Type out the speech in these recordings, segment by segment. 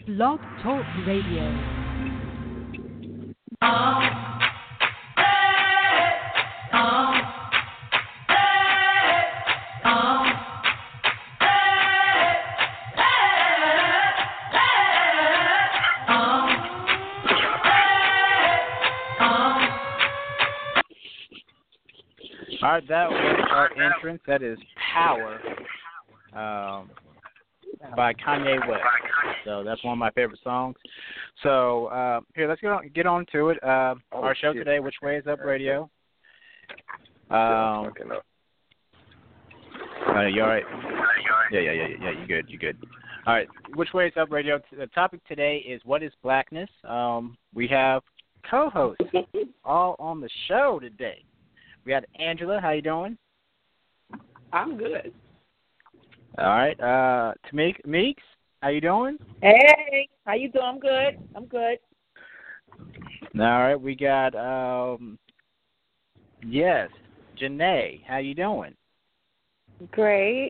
Blog Talk Radio. All right, that was our entrance. That is Power by Kanye West. So that's one of my favorite songs. So here, let's get on to it. Our show today, Which Way Is Up Radio. You all right? Yeah, you good. All right, Which Way Is Up Radio. The topic today is what is blackness? We have co-hosts all on the show today. We got Angela. How you doing? I'm good. All right. Meeks, how you doing? Hey, how you doing? I'm good. All right. We got yes, Janae. How you doing? Great.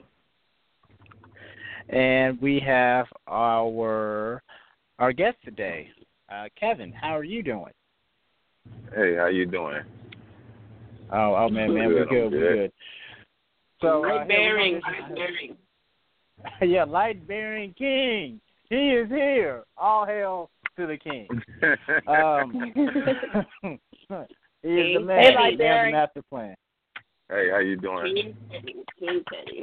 And we have our guest today, Kevin. How are you doing? Hey, how you doing? Oh man, we're good. So light bearing. Yeah, light bearing king. He is here. All hail to the king. He is the man. He has the master plan. Hey, how you doing? King Teddy.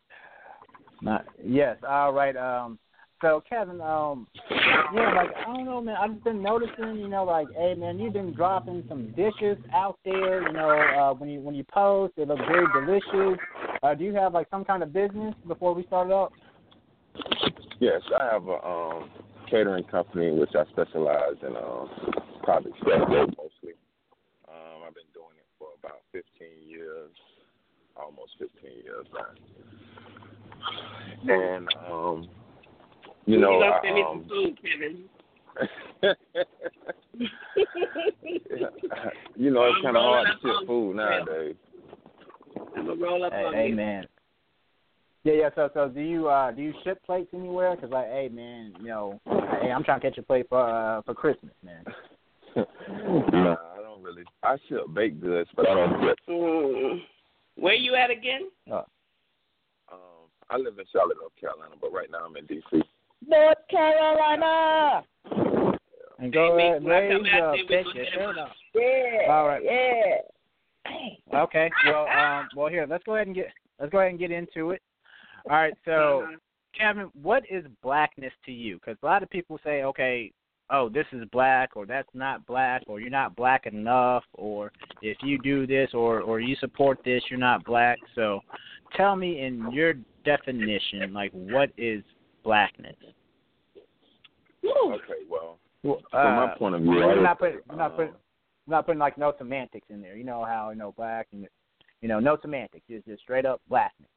Yes. All right. So Kevin, I don't know, man. I've been noticing, hey, man, you've been dropping some dishes out there. When you post, they look very delicious. Do you have some kind of business before we start up? Yes, I have a catering company which I specialize in private chef mostly. I've been doing it for about 15 years, almost 15 years now. And you don't send me some food, Kevin. It's kind of hard to ship food nowadays. I'm gonna roll up on hey, you. Man. Yeah. So do you ship plates anywhere? Cause hey, man, I'm trying to catch a plate for Christmas, man. No, I don't really. I ship baked goods, but I don't ship. Where you at again? I live in Charlotte, North Carolina, but right now I'm in D.C. North Carolina. And go ahead, raise your shirt up. Yeah. All right. Yeah. Okay. Well, here, let's go ahead and get into it. All right. So, Kevin, what is blackness to you? Because a lot of people say, okay, oh, this is black, or that's not black, or you're not black enough, or if you do this, or you support this, you're not black. So, tell me in your definition, what is blackness? Okay, well, from my point of view, we're not putting no semantics in there. You know how black and no semantics. It's just straight up blackness.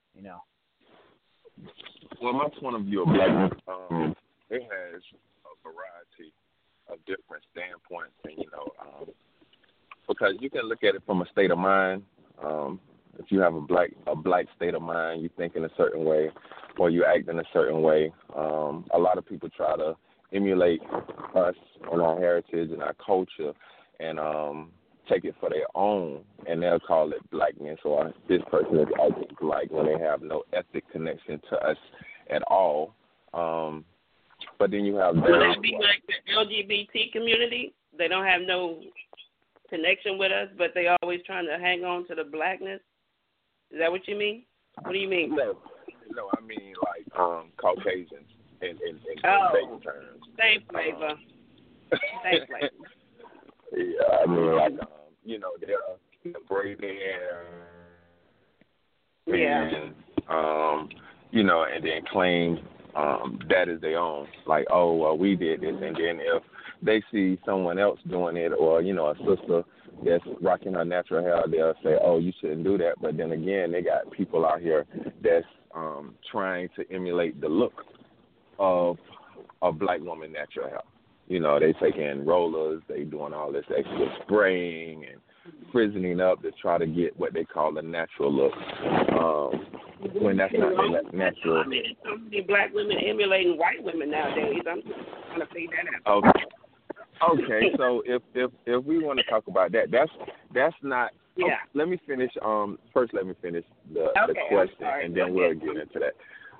Well, my point of view of blackness, it has a variety of different standpoints, and because you can look at it from a state of mind. If you have a black state of mind, you think in a certain way, or you act in a certain way. A lot of people try to emulate us and our heritage and our culture, and take it for their own, and they'll call it blackness, or this person is acting black when they have no ethnic connection to us at all. But then you have would that be like the LGBT community? They don't have no connection with us, but they always trying to hang on to the blackness. Is that what you mean? What do you mean? No, I mean Caucasians in basic terms. Same flavor. Same flavor. Yeah, I mean they're braided hair. Yeah. And then claim that is their own. We did this, and then if they see someone else doing it, or a sister that's rocking her natural hair, they'll say, "Oh, you shouldn't do that." But then again, they got people out here that's trying to emulate the look of a black woman natural hair. They taking rollers, they doing all this extra spraying and frizzing up to try to get what they call a natural look. When that's not natural. I mean, so many black women emulating white women nowadays. want to figure that out. Okay. So if we want to talk about that, that's not. Yeah. Oh, let me finish. First, let me finish the question, and then we'll get into that.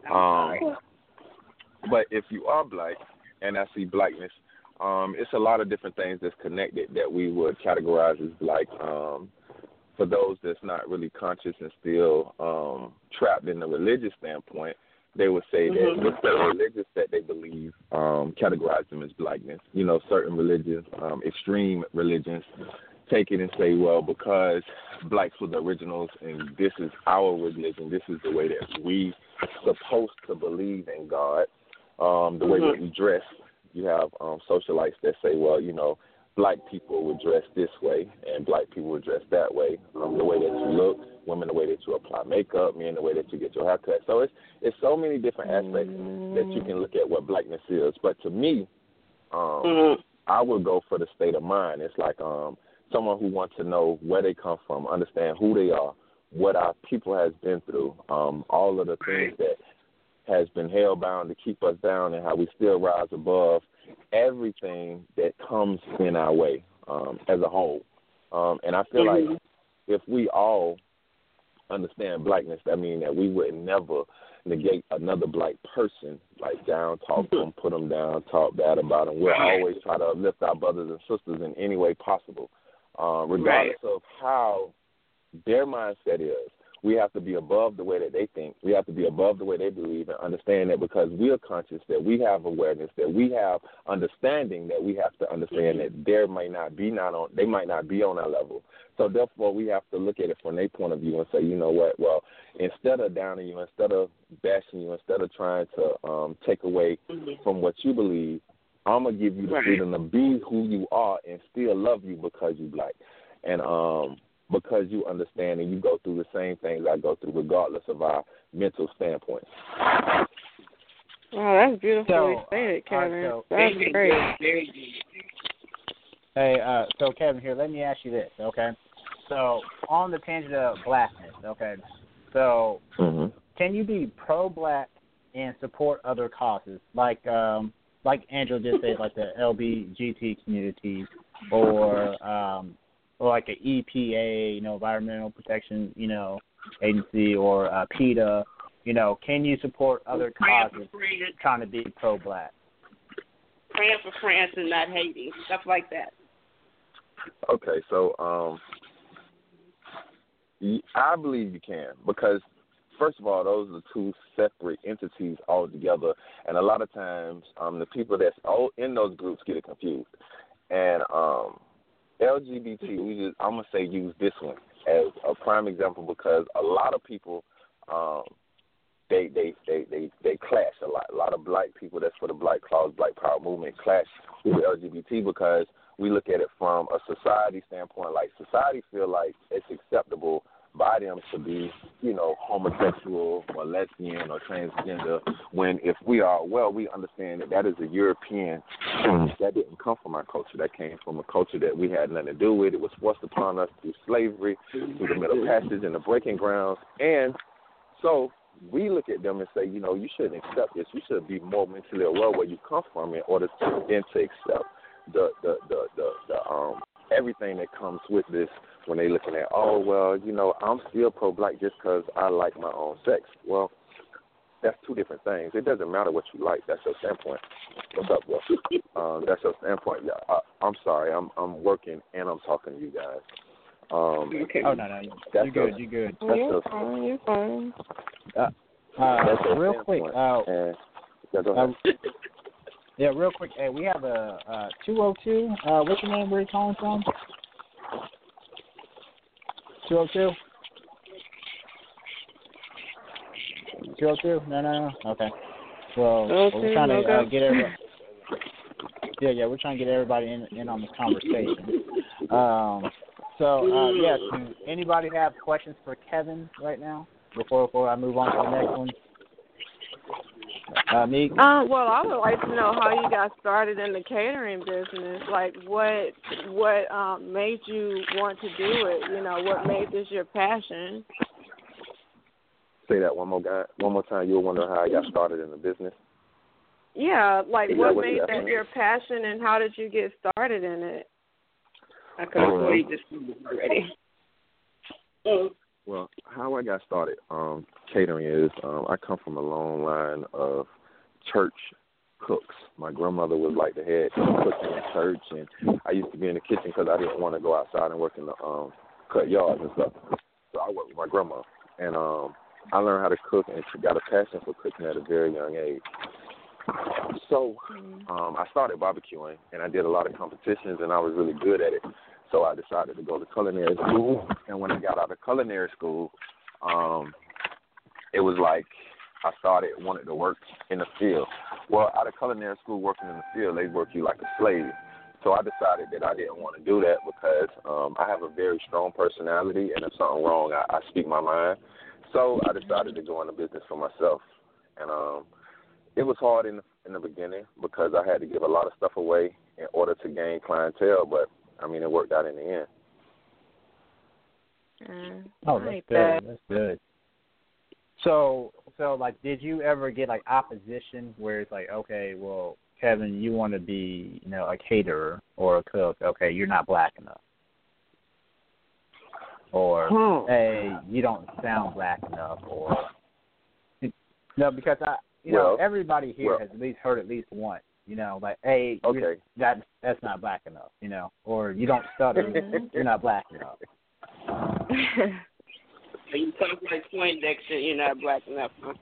But if you are black, and I see blackness, it's a lot of different things that's connected that we would categorize as black. For those that's not really conscious and still trapped in the religious standpoint, they would say that with the religious that they believe categorize them as blackness. You know, certain religions, extreme religions, take it and say, well, because blacks were the originals and this is our religion, this is the way that we supposed to believe in God, the way that we dress. You have socialites that say, well, you know, black people would dress this way and black people would dress that way. The way that you look, women the way that you apply makeup, men the way that you get your hair cut. So it's so many different aspects that you can look at what blackness is. But to me, I would go for the state of mind. It's like someone who wants to know where they come from, understand who they are, what our people has been through, all of the things that has been held bound to keep us down and how we still rise above everything that comes in our way as a whole. And I feel like if we all understand blackness, that means that we would never negate another black person, like down, talk them, put them down, talk bad about them. We'll always try to uplift our brothers and sisters in any way possible, regardless of how their mindset is. We have to be above the way that they think. We have to be above the way they believe and understand that because we are conscious, that we have awareness, that we have understanding, that we have to understand that they might not be on our level. So therefore, we have to look at it from their point of view and say, you know what? Well, instead of downing you, instead of bashing you, instead of trying to take away from what you believe, I'm gonna give you the freedom to be who you are and still love you because you black. And because you understand and you go through the same things I go through regardless of our mental standpoint. Wow, that's beautifully stated, Kevin. That's great. Hey, so Kevin, here, let me ask you this, okay? So on the tangent of blackness, okay, so can you be pro-black and support other causes, like Angela just said, like the LGBT community or like an EPA, you know, Environmental Protection, you know, Agency, or PETA, you know, can you support other causes trying to be pro-black? Praying for France and not hating, stuff like that. Okay, so I believe you can because, first of all, those are two separate entities altogether, and a lot of times the people that's in those groups get it confused. And LGBT, I'm going to say use this one as a prime example because a lot of people, they clash a lot. A lot of black people that's for the Black Cause, Black Power movement clash with LGBT because we look at it from a society standpoint. Like society feel like it's acceptable by them to be, you know, homosexual or lesbian or transgender when if we are, well, we understand that is a European thing. That didn't come from our culture. That came from a culture that we had nothing to do with. It was forced upon us through slavery, through the Middle Passage and the breaking grounds. And so we look at them and say, you know, you shouldn't accept this. You should be more mentally aware where you come from in order to then to accept the everything that comes with this when they looking at, oh, well, you know, I'm still pro-black just because I like my own sex. Well, that's two different things. It doesn't matter what you like. That's your standpoint. What's up, bro? That's your standpoint. Yeah, I'm sorry. I'm working and I'm talking to you guys. Okay. Oh, no. You're good. You're fine. Real quick. Yeah, go ahead. Yeah, real quick. Hey, we have a 202. What's your name? Where are you calling from? 202? 202? No. Okay. Well, we're trying to get everybody. Yeah, we're trying to get everybody in on this conversation. Do anybody have questions for Kevin right now before I move on to the next one? Meek? Well, I would like to know how you got started in the catering business. Like, what made you want to do it? You know, what made this your passion? Say that one more time. You were wondering how I got started in the business? Yeah, like Is what that what made you're that asking? your passion, and how did you get started in it? I couldn't wait to see already. Well, how I got started catering is I come from a long line of church cooks. My grandmother was like the head cook in the church, and I used to be in the kitchen because I didn't want to go outside and work in the cut yards and stuff. So I worked with my grandma, and I learned how to cook and got a passion for cooking at a very young age. So I started barbecuing, and I did a lot of competitions, and I was really good at it. So I decided to go to culinary school, and when I got out of culinary school, it was like I wanted to work in the field. Well, out of culinary school, working in the field, they work you like a slave. So I decided that I didn't want to do that because I have a very strong personality, and if something's wrong, I speak my mind. So I decided to go into business for myself, and it was hard in the beginning because I had to give a lot of stuff away in order to gain clientele, but I mean, it worked out in the end. Oh, that's good. That's good. So like, did you ever get like opposition where it's like, okay, well, Kevin, you want to be, a caterer or a cook? Okay, you're not black enough. Or hey, you don't sound black enough. Or no, because everybody here has at least heard at least once. Like, hey, okay, that's not black enough, or you don't stutter, you're not black enough. So you talk like Poindexter, you're not black enough, huh?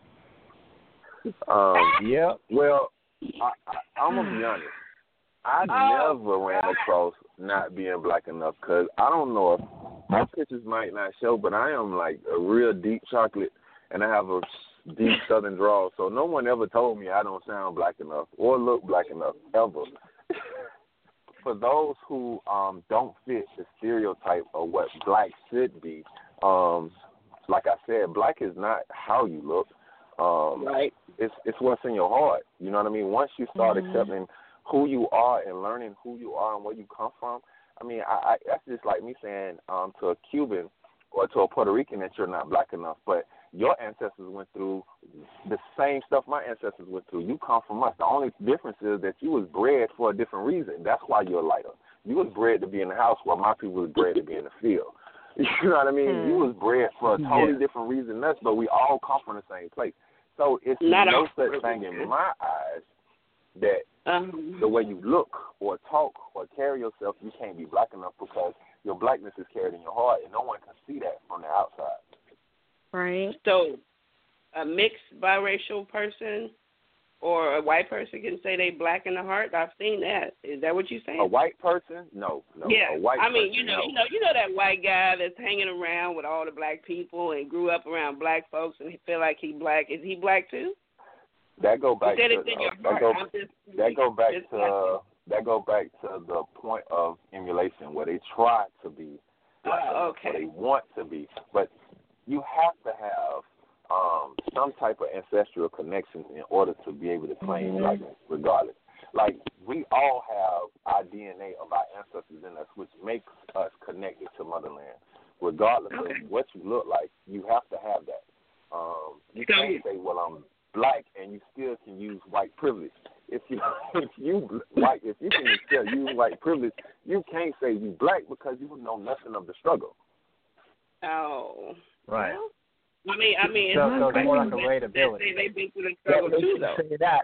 Yeah. Well, I'm going to be honest. I never ran across not being black enough because I don't know if my pictures might not show, but I am like a real deep chocolate, and I have a deep southern drawl, so no one ever told me I don't sound black enough or look black enough, ever. For those who don't fit the stereotype of what black should be, like I said, black is not how you look. Right. It's what's in your heart. You know what I mean? Once you start accepting who you are and learning who you are and where you come from, I mean, I that's just like me saying to a Cuban or to a Puerto Rican that you're not black enough, but your ancestors went through the same stuff my ancestors went through. You come from us. The only difference is that you was bred for a different reason. That's why you're lighter. You was bred to be in the house while my people was bred to be in the field. You know what I mean? You was bred for a totally different reason than us, but we all come from the same place. So it's no such thing in my eyes that the way you look or talk or carry yourself, you can't be black enough because your blackness is carried in your heart, and no one can see that from the outside. Right. So a mixed biracial person or a white person can say they black in the heart. I've seen that. Is that what you're saying? A white person? No. Yeah. A white person, you know that white guy that's hanging around with all the black people and grew up around black folks and he feel like he black. Is he black too? That go back to the point of emulation where they try to be black, or they want to be, but you have to have some type of ancestral connections in order to be able to claim blackness, regardless. Like, we all have our DNA of our ancestors in us, which makes us connected to motherland. Regardless of what you look like, you have to have that. You can't say, well, I'm black, and you still can use white privilege. If you can still use white privilege, you can't say you black because you know nothing of the struggle. Oh. Right. Well, I mean, so it's more like a relatability. They've been through the struggle too, though. Say that.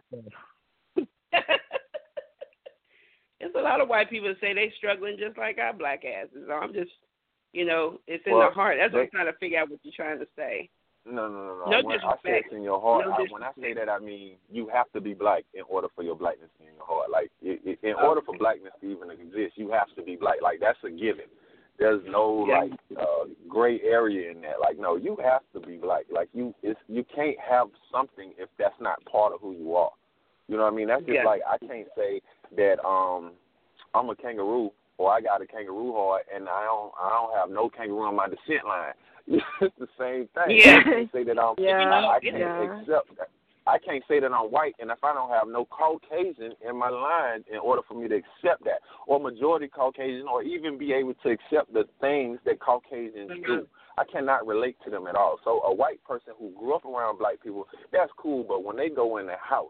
There's a lot of white people that say they're struggling just like our black asses. So I'm just, it's in the heart. That's what I'm trying to figure out what you're trying to say. No. No when disrespect. I say it's in your heart, No when I say that, I mean you have to be black in order for your blackness to be in your heart. Like, in order for blackness to even exist, you have to be black. Like, that's a given. There's no gray area in that. Like, no, you have to be black. Like, you can't have something if that's not part of who you are. You know what I mean? That's just like, I can't say that I'm a kangaroo or I got a kangaroo heart and I don't have no kangaroo on my descent line. It's the same thing. Yeah. I can't say that I can't accept that. I can't say that I'm white, and if I don't have no Caucasian in my line in order for me to accept that, or majority Caucasian, or even be able to accept the things that Caucasians do, I cannot relate to them at all. So a white person who grew up around black people, that's cool, but when they go in the house,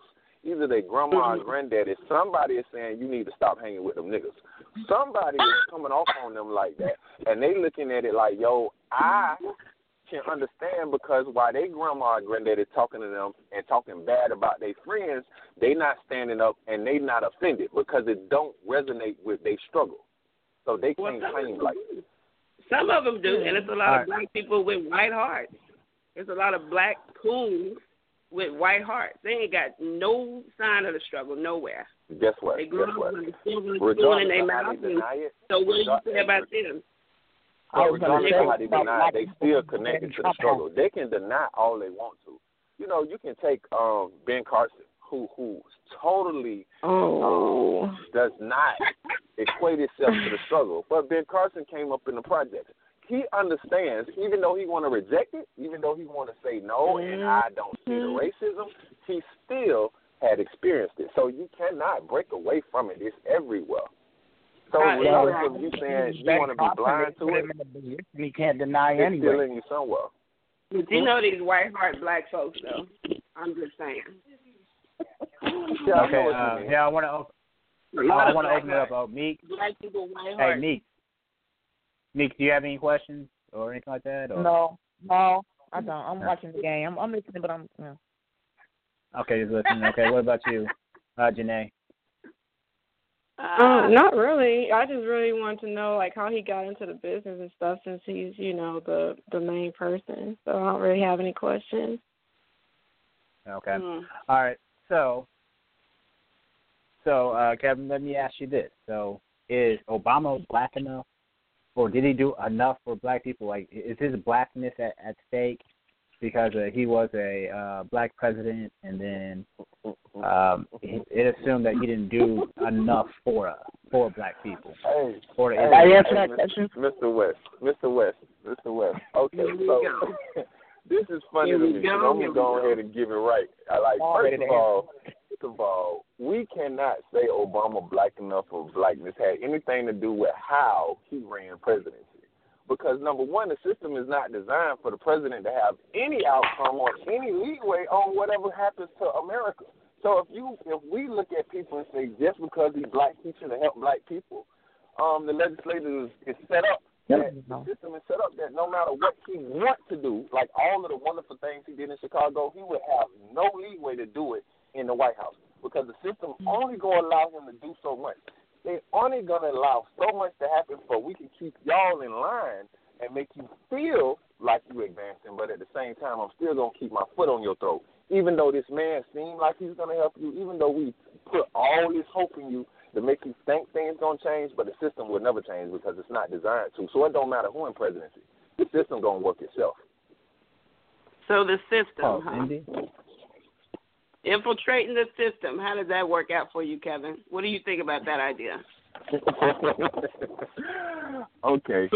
either their grandma or granddaddy, somebody is saying you need to stop hanging with them niggas. Somebody is coming off on them like that, and they looking at it like, yo, I can understand because while they grandma and granddaddy talking to them and talking bad about their friends, they not standing up and they not offended because it don't resonate with their struggle. So they can't claim like it. Some of them do, and it's a lot of black people with white hearts. There's a lot of black coons with white hearts. They ain't got no sign of the struggle nowhere. Guess what? They grew up with a silver spoon in their mouth. So what do you say about them? Regardless of how they deny it, they still connected to the struggle. They can deny all they want to. You know, you can take Ben Carson, who totally does not equate himself to the struggle. But Ben Carson came up in the projects. He understands, even though he want to reject it, even though he want to say no, and I don't see the racism, he still had experienced it. So you cannot break away from it. It's everywhere. So regardless of you saying you want to be blind to it, he can't deny it's anyway. still in you somewhere. But you know these white heart black folks, though. I'm just saying. Okay. I want to open it up. Meek. Black people, white heart. Hey, Meek, do you have any questions or anything like that? Or? No, I don't. I'm watching the game. I'm listening, but I'm. Yeah. Okay, just listening. Okay, what about you, Janae? Not really. I just really want to know like how he got into the business and stuff since he's, you know, the main person. So I don't really have any questions. Okay. All right. So Kevin, let me ask you this. So is Obama black enough, or did he do enough for black people? Like, is his blackness at stake because he was a black president, and then it assumed that he didn't do enough for black people? Hey, I answer that question? Mr. West. Okay, so this is funny to me. So I'm going to go ahead and give it right. First of all, we cannot say Obama black enough or blackness had anything to do with how he ran presidency. Because, number one, the system is not designed for the president to have any outcome or any leeway on whatever happens to America. So if we look at people and say just because he's black, he should have helped black people, the legislature is set up. The system is set up that no matter what he wants to do, like all of the wonderful things he did in Chicago, he would have no leeway to do it in the White House because the system only going to allow him to do so much. They're only going to allow so much to happen so we can keep y'all in line and make you feel like you advancing, but at the same time, I'm still going to keep my foot on your throat. Even though this man seemed like he's going to help you, even though we put all this hope in you to make you think things going to change, but the system will never change because it's not designed to. So it don't matter who in presidency. The system going to work itself. So the system, infiltrating the system, how does that work out for you, Kevin? What do you think about that idea? Okay.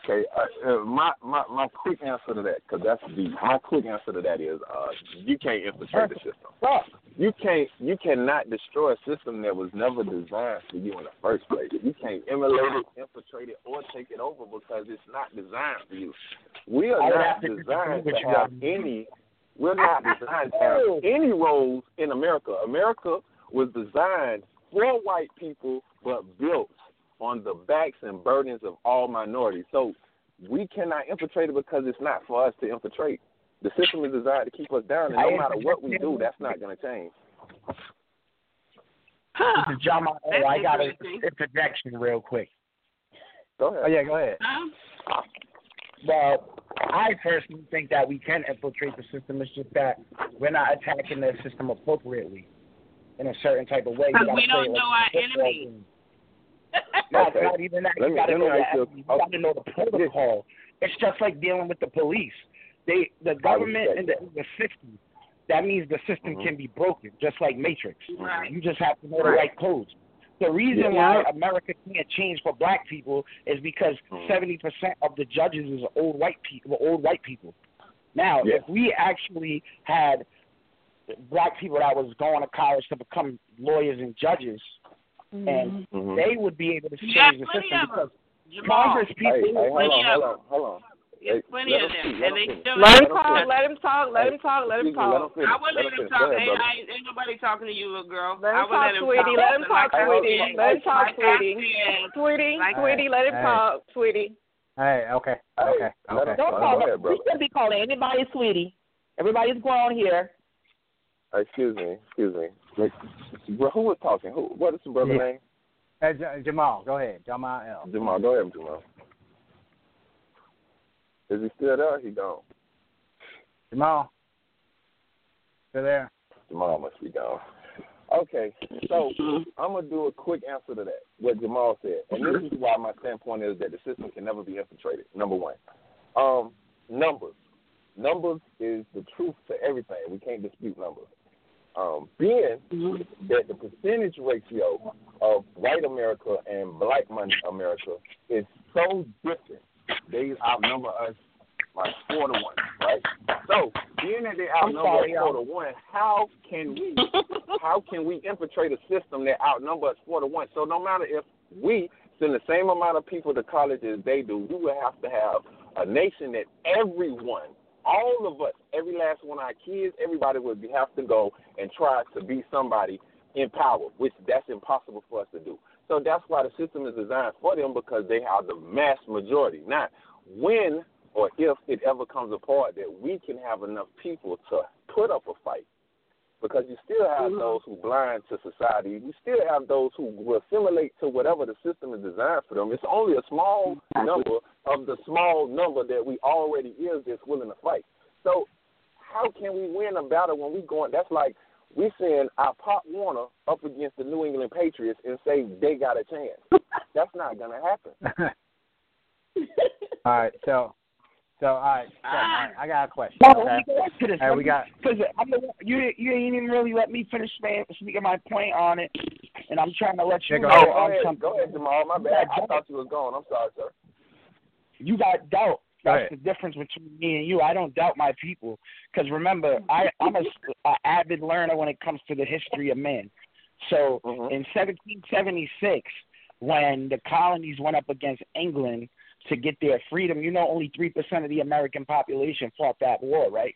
My quick answer to that, because that's deep. My quick answer to that is you can't infiltrate the system. You cannot destroy a system that was never designed for you in the first place. You can't emulate it, infiltrate it, or take it over because it's not designed for you. We are not designed to have any. We're not designed to have any roles in America. America was designed for white people, but built on the backs and burdens of all minorities. So we cannot infiltrate it because it's not for us to infiltrate. The system is designed to keep us down, and no matter what we do, that's not going to change. This is John. I got an interjection real quick. Go ahead. Oh, yeah, go ahead. Well, I personally think that we can infiltrate the system. It's just that we're not attacking the system appropriately in a certain type of way. Because we don't know our enemy. No, it's not even that. You got to know the protocol. It's just like dealing with the police. The government and the system, that means the system can be broken, just like Matrix. Right. You just have to know the right codes. The reason why America can't change for black people is because 70% of the judges is old white people. Now, if we actually had black people that was going to college to become lawyers and judges, and they would be able to change the system because Congress people. Hold on. It's plenty of them, and they still. Let him talk. Let him talk. Let him talk. Let him talk. I wouldn't let him talk. Ain't nobody talking to you, little girl. Let him talk, sweetie. Let him talk, sweetie. Let him talk, sweetie. Sweetie, let him talk, sweetie. Hey, okay. Don't call him. We shouldn't be calling anybody sweetie. Everybody's grown here. Excuse me. Like, bro, who was talking? What is the brother's name? Hey, Jamal, go ahead. Jamal L. Jamal, go ahead, Jamal. Is he still there? He gone. Jamal, still there? Jamal must be gone. Okay, so I'm going to do a quick answer to that, what Jamal said. And this is why my standpoint is that the system can never be infiltrated, number one. Numbers. Numbers is the truth to everything. We can't dispute numbers. Being that the percentage ratio of white America and black America is so different, they outnumber us like 4-1, right? So, being that they outnumber us 4-1, how can we infiltrate a system that outnumbers us 4-1? So, no matter if we send the same amount of people to college as they do, we would have to have a nation that everyone, all of us, every last one of our kids, everybody would have to go and try to be somebody in power, which that's impossible for us to do. So that's why the system is designed for them, because they have the mass majority. Now, when or if it ever comes apart that we can have enough people to put up a fight, because you still have those who blind to society. You still have those who will assimilate to whatever the system is designed for them. It's only a small number of the small number that we already is that's willing to fight. So how can we win a battle when we going? That's like we send our Pop Warner up against the New England Patriots and say they got a chance. That's not going to happen. All right, so I got a question. Okay? We got because you didn't even really let me finish speaking my point on it, and I'm trying to let you know on something. Go ahead, Jamal. My bad. I thought you was gone. I'm sorry, sir. You got doubt. That's the difference between me and you. I don't doubt my people, because remember, I'm a avid learner when it comes to the history of man. So in 1776, when the colonies went up against England to get their freedom, only 3% of the American population fought that war, right?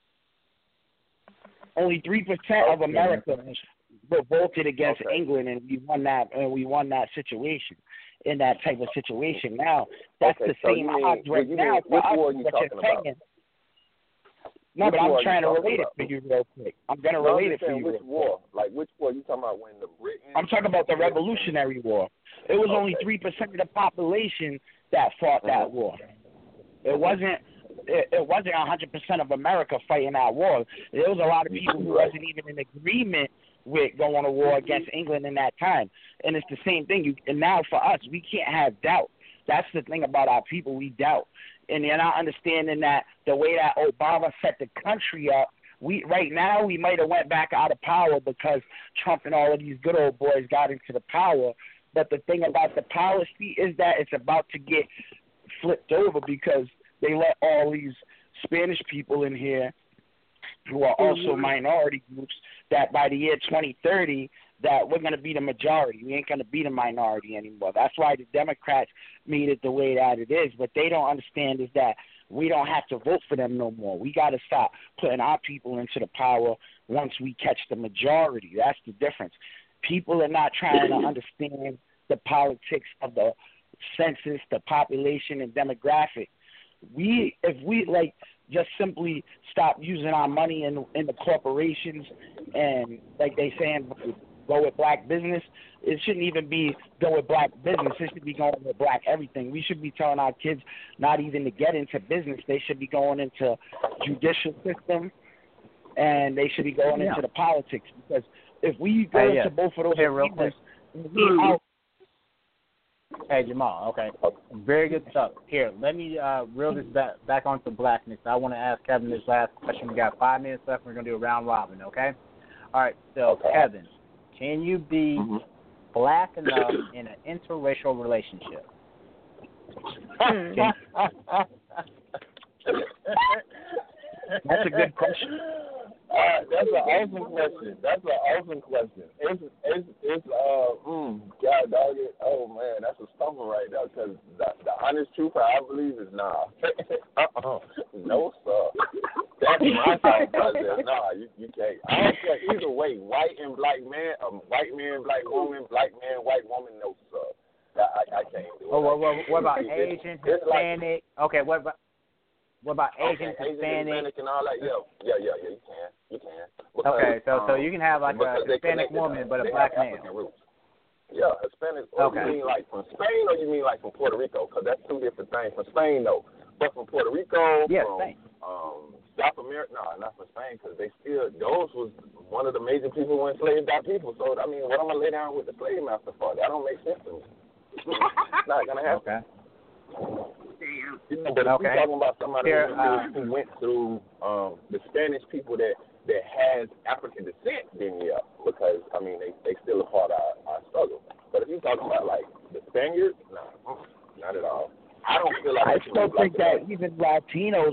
Only 3% of America revolted against England, and we won that situation. In that type of situation, now that's the same odds right now for us. What you're saying? No, but I'm trying to relate it for you real quick. I'm going to relate it for you. Which war? Like which war? You talking about when the Britons? I'm talking about the Revolutionary War. It was only 3% of the population that fought that war. It wasn't 100% of America fighting that war. There was a lot of people who wasn't even in agreement with going to war against England in that time. And it's the same thing. And now for us, we can't have doubt. That's the thing about our people. We doubt. And they're not understanding that the way that Obama set the country up, right now we might have went back out of power because Trump and all of these good old boys got into the power. But the thing about the policy is that it's about to get flipped over, because they let all these Spanish people in here who are also minority groups, that by the year 2030, that we're going to be the majority. We ain't going to be the minority anymore. That's why the Democrats made it the way that it is. What they don't understand is that we don't have to vote for them no more. We got to stop putting our people into the power once we catch the majority. That's the difference. People are not trying to understand the politics of the census, the population, and demographic. If we just simply stop using our money in the corporations, and like they saying, go with black business, it shouldn't even be go with black business. It should be going with black everything. We should be telling our kids not even to get into business. They should be going into judicial system, and they should be going into the politics. Because if we go into both of those arenas, Hey, Jamal, okay. Very good stuff. Here, let me reel this back onto blackness. I want to ask Kevin this last question. We got 5 minutes left. We're going to do a round robin, okay? All right, so Kevin, can you be black enough in an interracial relationship? That's a good question. That's an awesome question. God dog it. Oh man, that's a stumper right there. Because the honest truth, I believe, is nah. black woman, black man, white woman, no sir. I can't do it. Oh, what about Asian, Hispanic? Okay, what about Asian, Hispanic, and all that? Yeah, you can. Because, okay, so you can have like a Hispanic woman, but a black man. Yeah, Hispanic. Okay. You mean like from Spain, or you mean like from Puerto Rico? Because that's two different things. From Spain, though, but from Puerto Rico, Spain. South America, no, not from Spain, because those was one of the major people who enslaved our people. So I mean, what I'm gonna lay down with the slave master for? That don't make sense to me. It's not gonna happen. But if we're talking about somebody who went through the Spanish people that has African descent, then yeah, because I mean they still a part of our struggle. But if you're talking about like the Spaniards, no, not at all. I don't feel like I still think that even Latinos,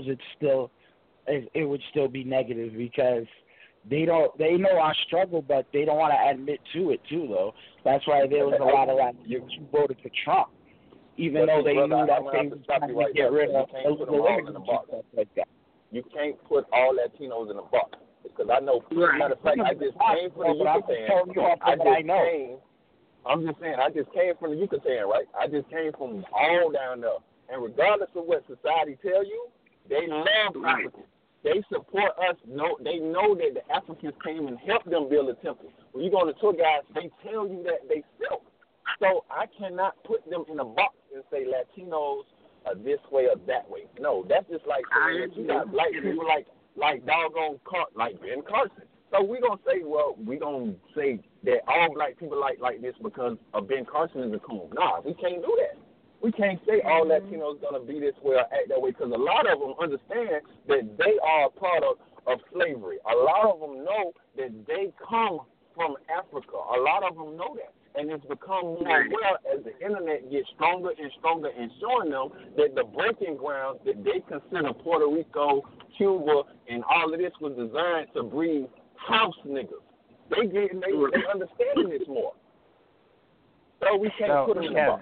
it would still be negative because they know our struggle, but they don't want to admit to it too, though. That's why there was a lot of Latinos who voted for Trump, even though they knew that they were trying to get rid of illegal immigrants and stuff like that. You can't put all Latinos in a box because I know. Matter of fact, I just came from the Yucatan. I'm just saying, I just came from the Yucatan, right? I just came from all down there. And regardless of what society tell you, they love Africans. They support us. They know that the Africans came and helped them build a temple. When you go on the tour guides, they tell you that they self. So I cannot put them in a box and say Latinos are this way or that way. No, that's just like saying that you got black people like doggone like Ben Carson. So we're going to say that all black people like this because of Ben Carson is a coon. Nah, we can't do that. We can't say all Latinos going to be this way or act that way because a lot of them understand that they are a part of slavery. A lot of them know that they come from Africa. A lot of them know that. And it's become more aware as the internet gets stronger and stronger and showing them that the breaking grounds that they consider Puerto Rico, Cuba, and all of this was designed to breed house niggas. They understanding this more. So we can't put them in the box.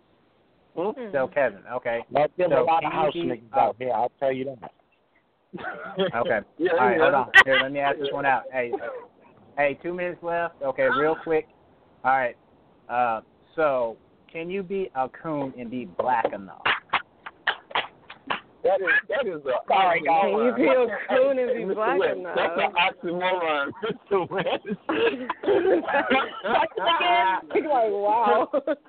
So Kevin, okay. There's a lot of house niggas out there, I'll tell you that. Okay. All right, hold on. Here, let me ask this one out. Hey, 2 minutes left. Okay, real quick. All right. So can you be a coon and be black enough? That is the sorry, guys. Can you be a coon and be black enough? That's an oxymoron, Mr. West. He's like, wow.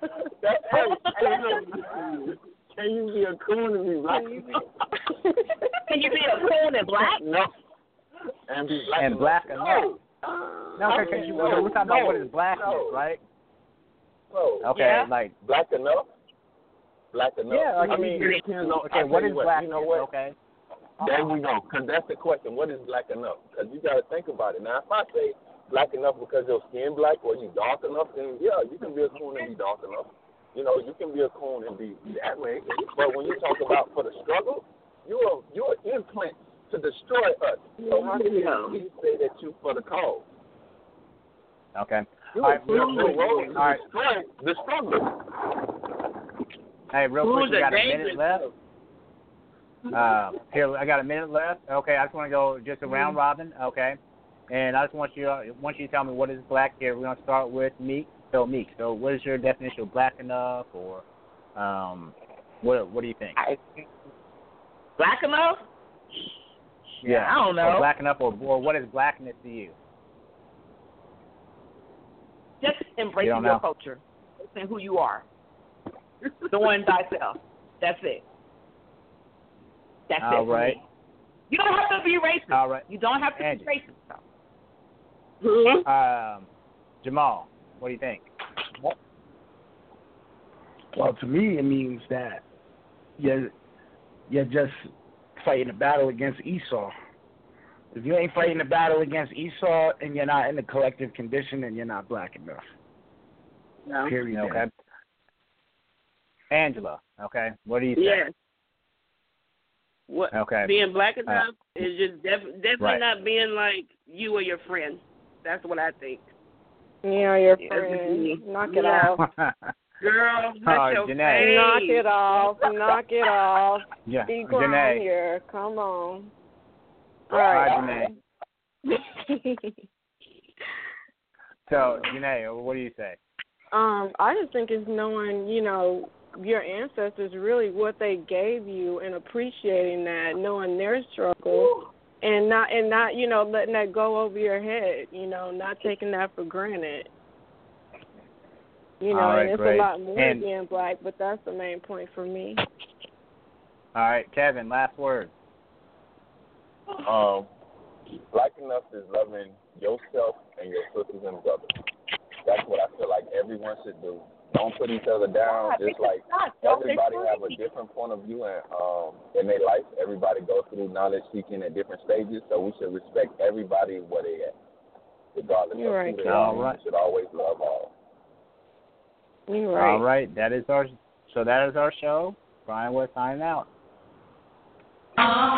Can you be a coon and be black? Can you be a coon and black? No. And be black and black enough. No, because we're talking about what is blackness, right? Okay, like black enough. Black enough. Yeah, I mean, it depends on. Okay, what is black? You know what? Okay. There we go. Because that's the question. What is black enough? Because you got to think about it. Now, if I say black enough because your skin black or you dark enough, then yeah, you can be a coon and be dark enough. You know, you can be a coon and be that way. But when you talk about for the struggle, you're an implant to destroy us. So how can you say that you for the cause? Okay. All right. Destroy the struggle. Hey, real quick, we got a minute left. Here, I got a minute left. Okay, I just want to go just a round robin. Okay, and I just want you to tell me what is black here. We're gonna start with Meek. So Meek, so what is your definition of black enough, or what do you think? Black enough? Yeah, I don't know. Or black enough, or what is blackness to you? Just embracing your culture, and who you are. Knowing thyself. That's it. That's it. All right. You don't have to be racist. All right. You don't have to be racist. Jamal, what do you think? Well, to me, it means that you're just fighting a battle against Esau. If you ain't fighting a battle against Esau and you're not in the collective condition, then you're not black enough. No. Period. Okay. Angela, okay, what do you think? Yes. What? Okay. Being black enough is just definitely not being like you or your friend. That's what I think. Yeah, your friend. Knock it off. Girl, that's your Janae. Knock it off. Knock it off. Yeah. Be grown Janae. here. Come on. All right, Janae. So, Janae, what do you say? I just think it's knowing, your ancestors, really what they gave you, and appreciating that, knowing their struggle, and not letting that go over your head, not taking that for granted. Right, and it's great. a lot more and, being black, but that's the main point for me. All right, Kevin, last word. Blackness is loving yourself and your sisters and brothers. That's what I feel like everyone should do. Don't put each other down. Just like everybody have a different point of view and in their life. Everybody goes through knowledge seeking at different stages, so we should respect everybody where they at, regardless of who they are. We should always love all. You're right. All right, that is our show. Brian West signing out.